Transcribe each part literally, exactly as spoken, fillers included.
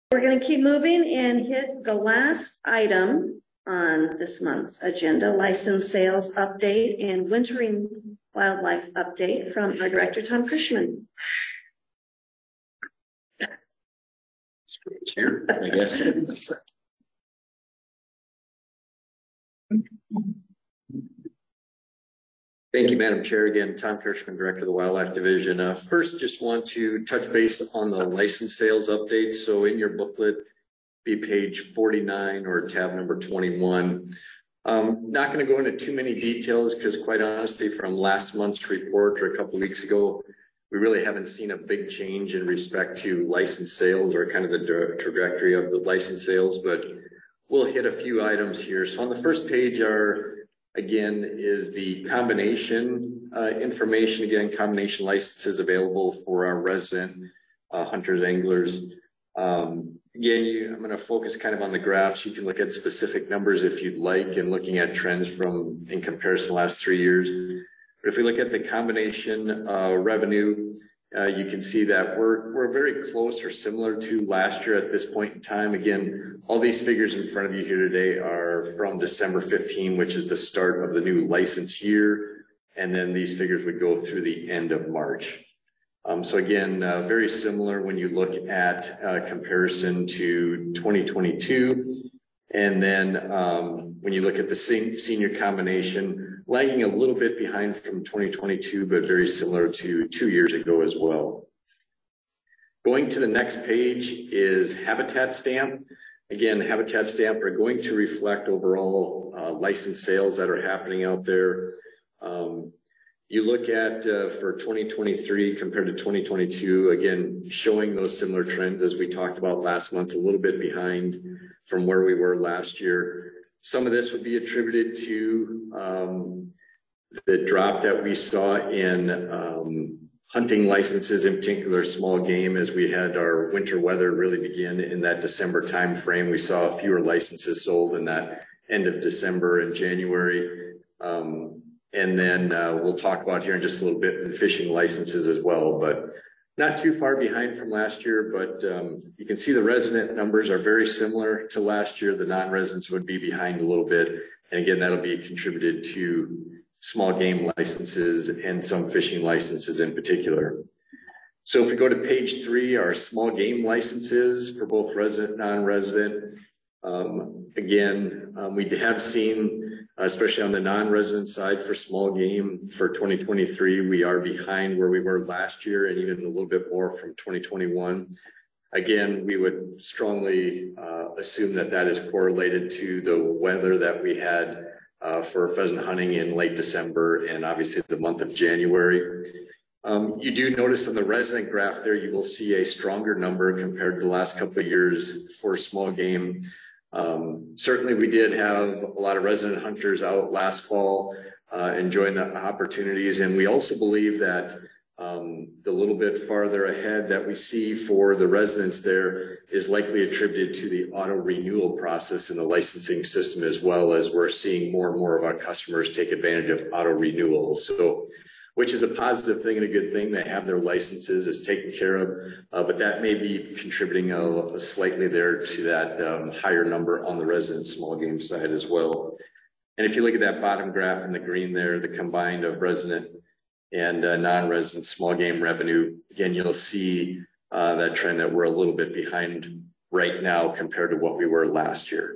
We're going to keep moving and hit the last item on this month's agenda, license sales update and wintering wildlife update from our director, Tom Cushman. Here, I guess. Thank you, Madam Chair. Again, Tom Kirschman, Director of the Wildlife Division. Uh, first, just want to touch base on the license sales update. So in your booklet, be page forty-nine or tab number twenty-one. Um, not going to go into too many details because quite honestly, from last month's report or a couple of weeks ago, we really haven't seen a big change in respect to license sales or kind of the trajectory of the license sales, but we'll hit a few items here. So on the first page are, again, is the combination uh, information. Again, combination licenses available for our resident uh, hunters, anglers. Um, again, you, I'm going to focus kind of on the graphs. You can look at specific numbers if you'd like, and looking at trends from in comparison to the last three years. But if we look at the combination uh, revenue, uh, you can see that we're we're very close or similar to last year at this point in time. Again, all these figures in front of you here today are from December fifteenth, which is the start of the new license year, and then these figures would go through the end of March. Um, so again, uh, very similar when you look at uh, comparison to twenty twenty-two, and then um, when you look at the senior combination, lagging a little bit behind from twenty twenty-two, but very similar to two years ago as well. Going to the next page is Habitat Stamp. Again, Habitat Stamp are going to reflect overall uh, license sales that are happening out there. Um, you look at uh, for twenty twenty-three compared to twenty twenty-two, again, showing those similar trends as we talked about last month, a little bit behind from where we were last year. Some of this would be attributed to um, the drop that we saw in um, hunting licenses, in particular small game, as we had our winter weather really begin in that December time frame. We saw fewer licenses sold in that end of December and January. Um, and then uh, we'll talk about here in just a little bit in fishing licenses as well, but not too far behind from last year. But um, you can see the resident numbers are very similar to last year. The non-residents would be behind a little bit. And again, that'll be contributed to small game licenses and some fishing licenses in particular. So if we go to page three, our small game licenses for both resident, non-resident. Um, again, um, we have seen, especially on the non-resident side for small game for twenty twenty-three, we are behind where we were last year and even a little bit more from twenty twenty-one. Again, we would strongly uh, assume that that is correlated to the weather that we had uh, for pheasant hunting in late December and obviously the month of January. Um, you do notice on the resident graph there, you will see a stronger number compared to the last couple of years for small game. Um, certainly we did have a lot of resident hunters out last fall uh, enjoying the opportunities, and we also believe that um, the little bit farther ahead that we see for the residents there is likely attributed to the auto renewal process in the licensing system, as well as we're seeing more and more of our customers take advantage of auto renewal. So, which is a positive thing and a good thing. They have their licenses, it's taken care of, uh, but that may be contributing a, a slightly there to that um, higher number on the resident small game side as well. And if you look at that bottom graph in the green there, the combined of resident and uh, non-resident small game revenue, again, you'll see uh, that trend that we're a little bit behind right now compared to what we were last year.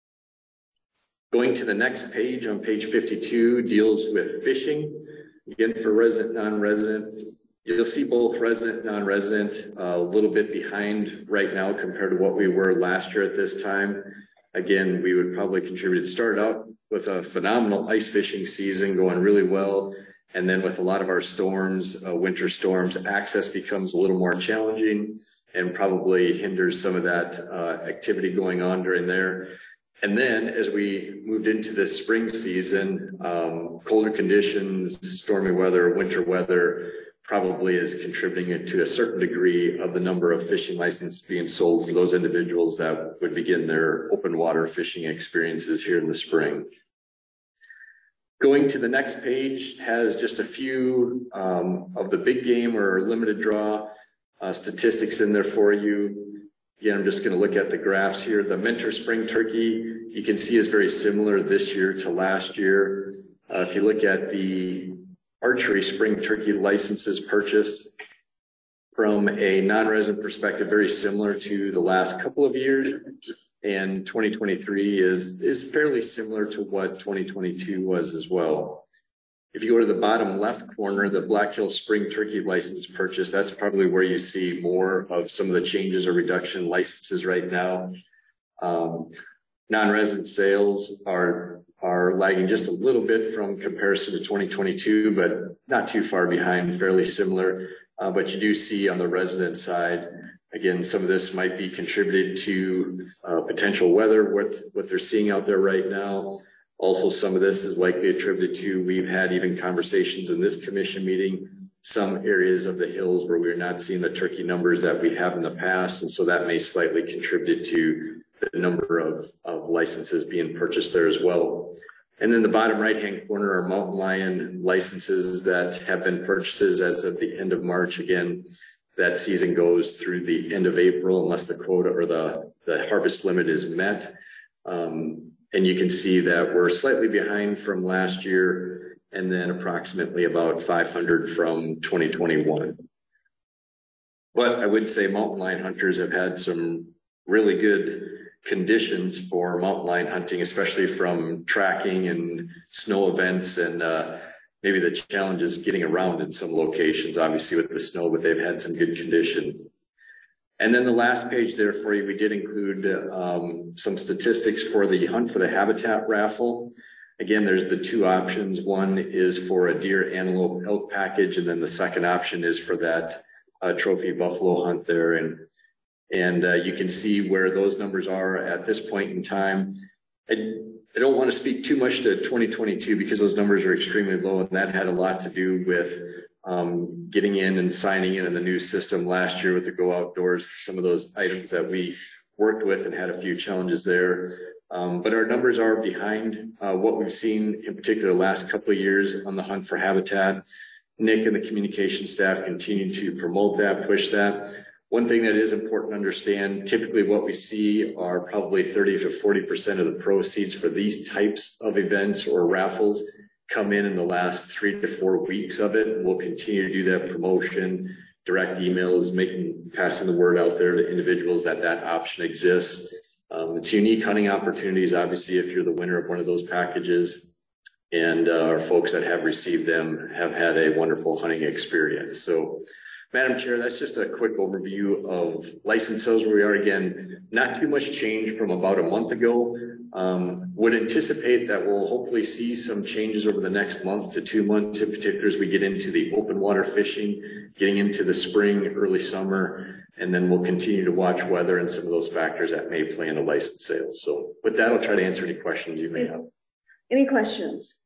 Going to the next page, on page fifty-two, deals with fishing. Again, for resident, non-resident, you'll see both resident, non-resident uh, a little bit behind right now compared to what we were last year at this time. Again, we would probably contribute. It started out with a phenomenal ice fishing season going really well. And then with a lot of our storms, uh, winter storms, access becomes a little more challenging and probably hinders some of that uh, activity going on during there. And then as we moved into this spring season, um, colder conditions, stormy weather, winter weather probably is contributing to a certain degree of the number of fishing licenses being sold for those individuals that would begin their open water fishing experiences here in the spring. Going to the next page has just a few um, of the big game or limited draw uh, statistics in there for you. Again, I'm just going to look at the graphs here. The Mentor Spring Turkey, you can see, is very similar this year to last year. Uh, if you look at the Archery Spring Turkey licenses purchased from a non-resident perspective, very similar to the last couple of years. And twenty twenty-three is, is fairly similar to what twenty twenty-two was as well. If you go to the bottom left corner, the Black Hills Spring Turkey license purchase, that's probably where you see more of some of the changes or reduction licenses right now. Um, non-resident sales are, are lagging just a little bit from comparison to twenty twenty-two, but not too far behind, fairly similar. Uh, but you do see on the resident side, again, some of this might be contributed to uh, potential weather, what, what they're seeing out there right now. Also, some of this is likely attributed to, we've had even conversations in this commission meeting, some areas of the hills where we're not seeing the turkey numbers that we have in the past. And so that may slightly contribute to the number of, of licenses being purchased there as well. And then the bottom right-hand corner are mountain lion licenses that have been purchases as of the end of March. Again, that season goes through the end of April unless the quota or the, the harvest limit is met. Um, and you can see that we're slightly behind from last year and then approximately about five hundred from twenty twenty-one. But I would say mountain lion hunters have had some really good conditions for mountain lion hunting, especially from tracking and snow events and uh, maybe the challenges getting around in some locations, obviously with the snow, but they've had some good condition. And then the last page there for you, we did include um, some statistics for the Hunt for the Habitat raffle. Again, there's the two options. One is for a deer, antelope, elk package, and then the second option is for that uh, trophy buffalo hunt there. And And uh, you can see where those numbers are at this point in time. I, I don't want to speak too much to twenty twenty-two because those numbers are extremely low, and that had a lot to do with um, getting in and signing in in the new system last year with the Go Outdoors, some of those items that we worked with and had a few challenges there. Um, but our numbers are behind uh, what we've seen in particular the last couple of years on the Hunt for Habitat. Nick and the communication staff continue to promote that, push that. One thing that is important to understand, typically what we see are probably thirty to forty percent of the proceeds for these types of events or raffles come in in the last three to four weeks of it. We'll continue to do that promotion, direct emails, making, passing the word out there to individuals that that option exists. Um, it's unique hunting opportunities, obviously, if you're the winner of one of those packages. And uh, our folks that have received them have had a wonderful hunting experience. So, Madam Chair, that's just a quick overview of license sales where we are. Again, not too much change from about a month ago. Um, would anticipate that we'll hopefully see some changes over the next month to two months, in particular as we get into the open water fishing, getting into the spring, early summer, and then we'll continue to watch weather and some of those factors that may play into license sales. So with that, I'll try to answer any questions you may have. Any questions?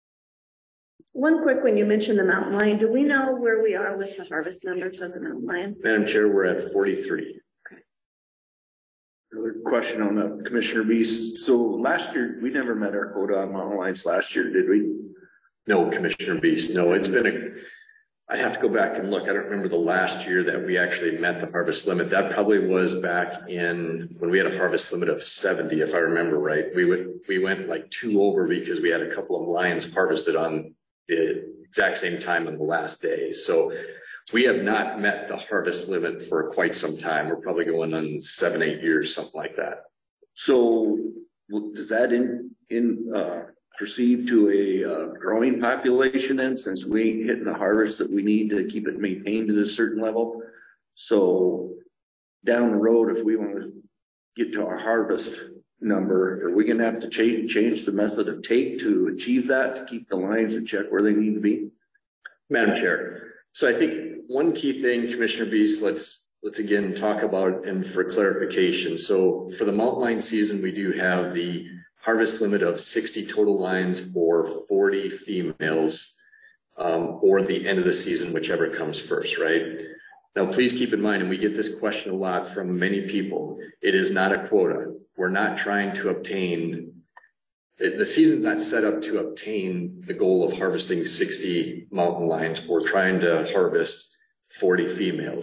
One quick one, you mentioned the mountain lion. Do we know where we are with the harvest numbers of the mountain lion? Madam Chair, we're at forty-three. Okay. Another question on the Commissioner Beast. So last year, we never met our quota on mountain lions last year, did we? No, Commissioner Beast. No, it's been a, I'd have to go back and look. I don't remember the last year that we actually met the harvest limit. That probably was back in when we had a harvest limit of seventy, if I remember right. We would, we went like two over because we had a couple of lions harvested on the exact same time on the last day. So we have not met the harvest limit for quite some time. We're probably going on seven, eight years, something like that. So does that in, in, uh, proceed to a uh, growing population then, since we ain't hitting the harvest that we need to keep it maintained at a certain level? So down the road, if we want to get to our harvest number, are we going to have to change change the method of take to achieve that, to keep the lions in check where they need to be? Madam Chair, so I think one key thing, Commissioner Beast, let's let's again talk about and for clarification. So for the mountain lion season, we do have the harvest limit of sixty total lions or forty females, um, or the end of the season, whichever comes first, right? Now, please keep in mind, and we get this question a lot from many people, it is not a quota. We're not trying to obtain, the season's not set up to obtain the goal of harvesting sixty mountain lions. We're trying to harvest forty females.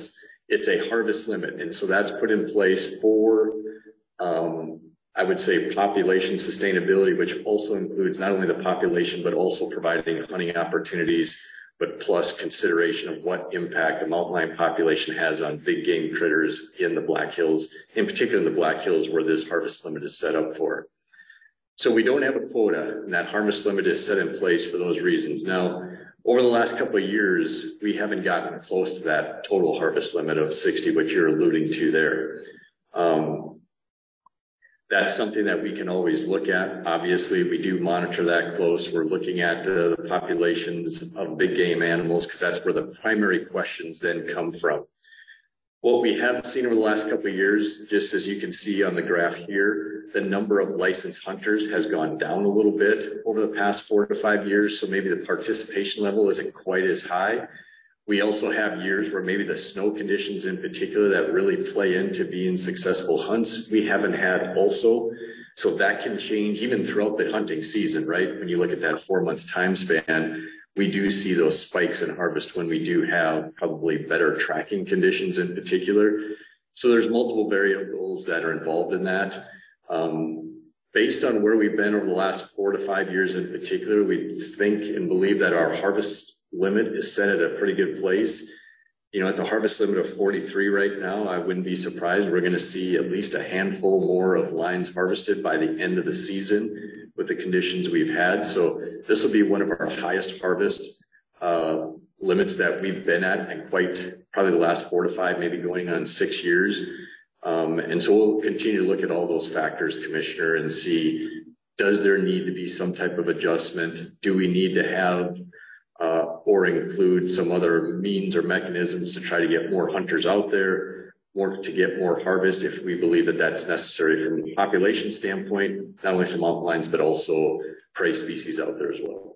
it's a harvest limit. And so that's put in place for, um, I would say, population sustainability, which also includes not only the population, but also providing hunting opportunities, but plus consideration of what impact the mountain lion population has on big game critters in the Black Hills, in particular in the Black Hills where this harvest limit is set up for. So we don't have a quota, and that harvest limit is set in place for those reasons. Now, over the last couple of years, we haven't gotten close to that total harvest limit of sixty, which you're alluding to there. Um, That's something that we can always look at. Obviously, we do monitor that close. We're looking at uh, the populations of big game animals because that's where the primary questions then come from. What we have seen over the last couple of years, just as you can see on the graph here, the number of licensed hunters has gone down a little bit over the past four to five years. So maybe the participation level isn't quite as high. We also have years where maybe the snow conditions in particular that really play into being successful hunts, we haven't had also. So that can change even throughout the hunting season, right? When you look at that four months time span, we do see those spikes in harvest when we do have probably better tracking conditions in particular. So there's multiple variables that are involved in that. Um, based on where we've been over the last four to five years in particular, we think and believe that our harvest limit is set at a pretty good place. You know, at the harvest limit of forty-three right now, I wouldn't be surprised. We're going to see at least a handful more of lines harvested by the end of the season with the conditions we've had. So this will be one of our highest harvest uh, limits that we've been at in quite probably the last four to five, maybe going on six years. Um, and so we'll continue to look at all those factors, Commissioner, and see, does there need to be some type of adjustment? Do we need to have Uh, or include some other means or mechanisms to try to get more hunters out there, more to get more harvest if we believe that that's necessary from a population standpoint, not only for mountain lions, but also prey species out there as well.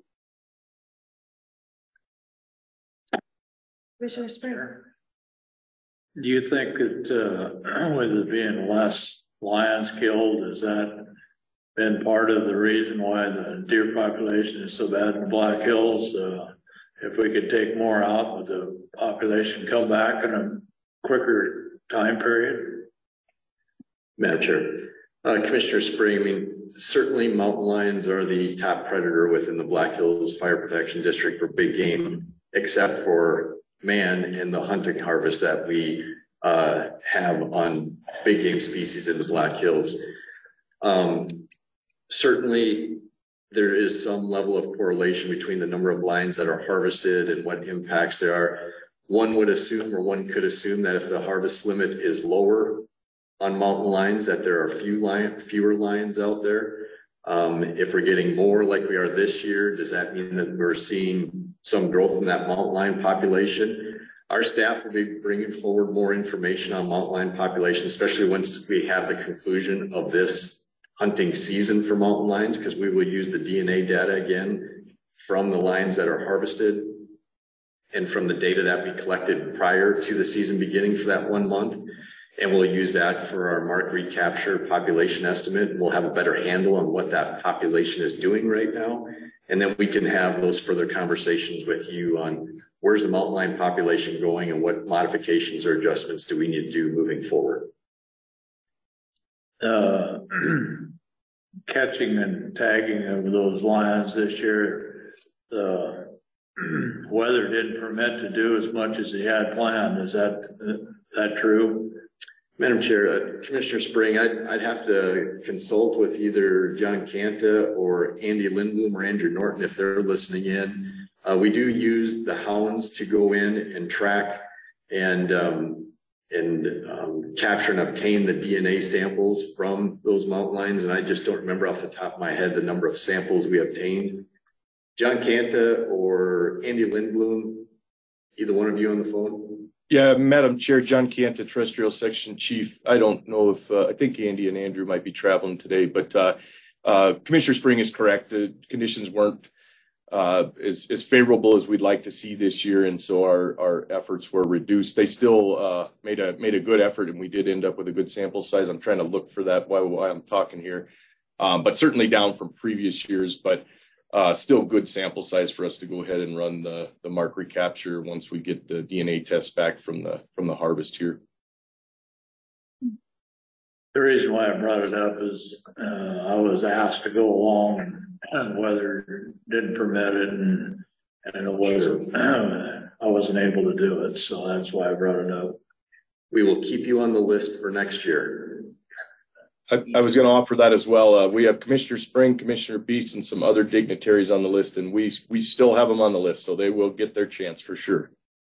Commissioner Spring. Do you think that uh, with it being less lions killed, has that been part of the reason why the deer population is so bad in the Black Hills? Uh, if we could take more out, would the population come back in a quicker time period? Madam Chair, uh, Commissioner Spring, I mean, certainly mountain lions are the top predator within the Black Hills Fire Protection District for big game, except for man and the hunting harvest that we uh, have on big game species in the Black Hills. Um, Certainly, there is some level of correlation between the number of lions that are harvested and what impacts there are. One would assume, or one could assume, that if the harvest limit is lower on mountain lions, that there are few lion, fewer lions out there. Um, if we're getting more like we are this year, does that mean that we're seeing some growth in that mountain lion population? Our staff will be bringing forward more information on mountain lion population, especially once we have the conclusion of this hunting season for mountain lions, because we will use the D N A data again from the lions that are harvested and from the data that we collected prior to the season beginning for that one month. And we'll use that for our mark recapture population estimate. And we'll have a better handle on what that population is doing right now. And then we can have those further conversations with you on where's the mountain lion population going and what modifications or adjustments do we need to do moving forward. Uh, catching and tagging of those lions this year, the weather didn't permit to do as much as he had planned. Is that that true? Madam Chair, uh, Commissioner Spring, I'd, I'd have to consult with either John Canta or Andy Lindblom or Andrew Norton if they're listening in. Uh, we do use the hounds to go in and track and um, and um, capture and obtain the D N A samples from those mountain lions. And I just don't remember off the top of my head the number of samples we obtained. John Canta or Andy Lindblom, either one of you on the phone? Yeah, Madam Chair, John Canta, Terrestrial Section Chief. I don't know if, uh, I think Andy and Andrew might be traveling today, but uh, uh, Commissioner Spring is correct. The conditions weren't uh, as, as favorable as we'd like to see this year, and so our, our efforts were reduced. They still uh, made a made a good effort, and we did end up with a good sample size. I'm trying to look for that while, while I'm talking here, um, but certainly down from previous years. But uh, still good sample size for us to go ahead and run the, the mark recapture once we get the D N A test back from the, from the harvest here. The reason why I brought it up is, uh, I was asked to go along and, and weather didn't permit it and, and it wasn't, uh, I wasn't able to do it. So that's why I brought it up. We will keep you on the list for next year. I, I was going to offer that as well. Uh, we have Commissioner Spring, Commissioner Beast, and some other dignitaries on the list, and we, we still have them on the list, so they will get their chance for sure.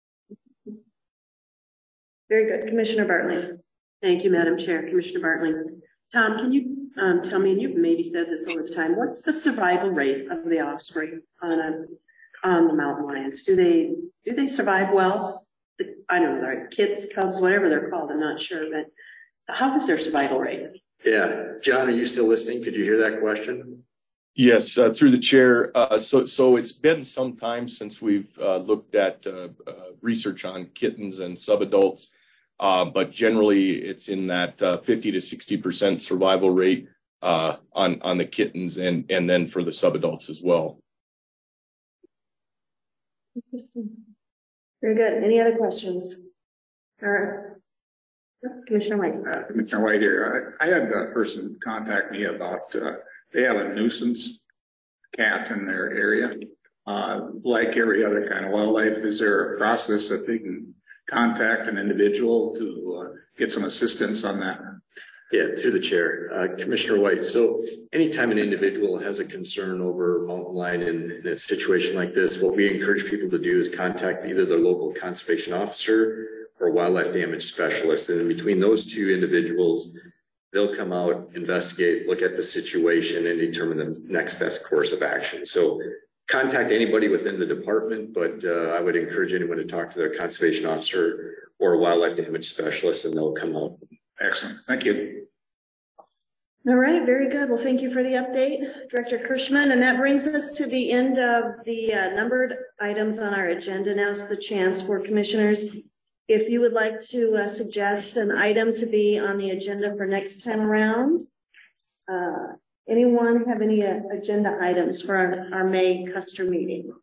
Very good. Commissioner Bartley. Thank you, Madam Chair. Commissioner Bartley. Tom, can you um, tell me, and you've maybe said this all the time, what's the survival rate of the offspring on a, on the mountain lions? Do they do they survive well? I don't know, they're kids, cubs, whatever they're called, I'm not sure, but how is their survival rate? Yeah. John, are you still listening? Could you hear that question? Yes, uh, through the chair. Uh, so, so it's been some time since we've uh, looked at uh, uh, research on kittens and subadults, uh, but generally it's in that uh, fifty to sixty percent survival rate uh, on on the kittens, and and then for the subadults as well. Interesting. Very good. Any other questions? Or Commissioner White. Uh, Commissioner White here. I, I had a person contact me about, uh, they have a nuisance cat in their area. Uh, like every other kind of wildlife, is there a process that they can contact an individual to uh, get some assistance on that? Yeah, through the chair, uh, Commissioner White. So anytime an individual has a concern over mountain lion in, in a situation like this, what we encourage people to do is contact either their local conservation officer or wildlife damage specialist. And in between those two individuals, they'll come out, investigate, look at the situation, and determine the next best course of action. So contact anybody within the department, but uh, I would encourage anyone to talk to their conservation officer or a wildlife damage specialist, and they'll come out. Excellent. Thank you. All right, very good. Well, thank you for the update, Director Kirschman. And that brings us to the end of the uh, numbered items on our agenda. Now's the chance for commissioners. If you would like to uh, suggest an item to be on the agenda for next time around, uh, anyone have any uh, agenda items for our, our May Custer meeting?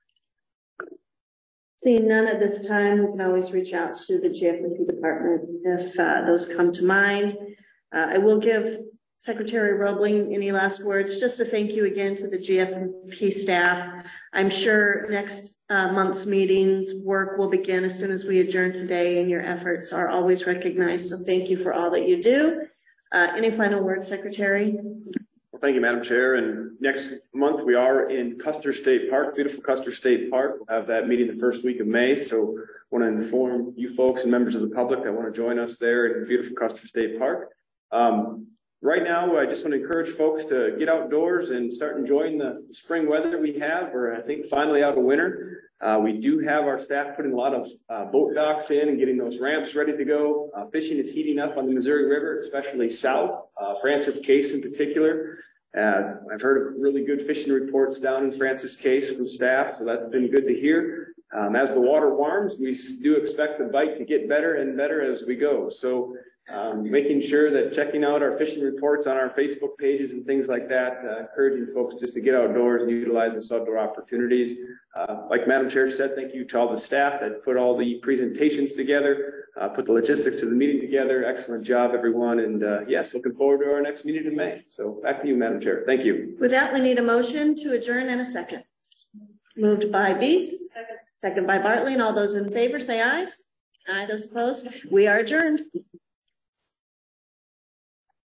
Seeing none at this time, we can always reach out to the G F M P department if uh, those come to mind. Uh, I will give Secretary Roebling any last words, just to thank you again to the G F M P staff. I'm sure next uh, month's meetings work will begin as soon as we adjourn today, and your efforts are always recognized. So thank you for all that you do. Uh, any final words, Secretary? Well, thank you, Madam Chair. And next month we are in Custer State Park, beautiful Custer State Park. We'll have that meeting the first week of May. So I want to inform you folks and members of the public that want to join us there in beautiful Custer State Park. Um, Right now, I just want to encourage folks to get outdoors and start enjoying the spring weather we have. We're, I think, finally out of winter. Uh, we do have our staff putting a lot of uh, boat docks in and getting those ramps ready to go. Uh, fishing is heating up on the Missouri River, especially south, uh, Francis Case in particular. Uh, I've heard of really good fishing reports down in Francis Case from staff, so that's been good to hear. Um, as the water warms, we do expect the bite to get better and better as we go. So Um, making sure that checking out our fishing reports on our Facebook pages and things like that, uh, encouraging folks just to get outdoors and utilize those outdoor opportunities. Uh, like Madam Chair said, thank you to all the staff that put all the presentations together, uh, put the logistics of the meeting together. Excellent job, everyone. And uh, yes, looking forward to our next meeting in May. So back to you, Madam Chair. Thank you. With that, we need a motion to adjourn in a second. Moved by Beast, second, second by Bartley, and all those in favor say aye. Aye, those opposed. We are adjourned.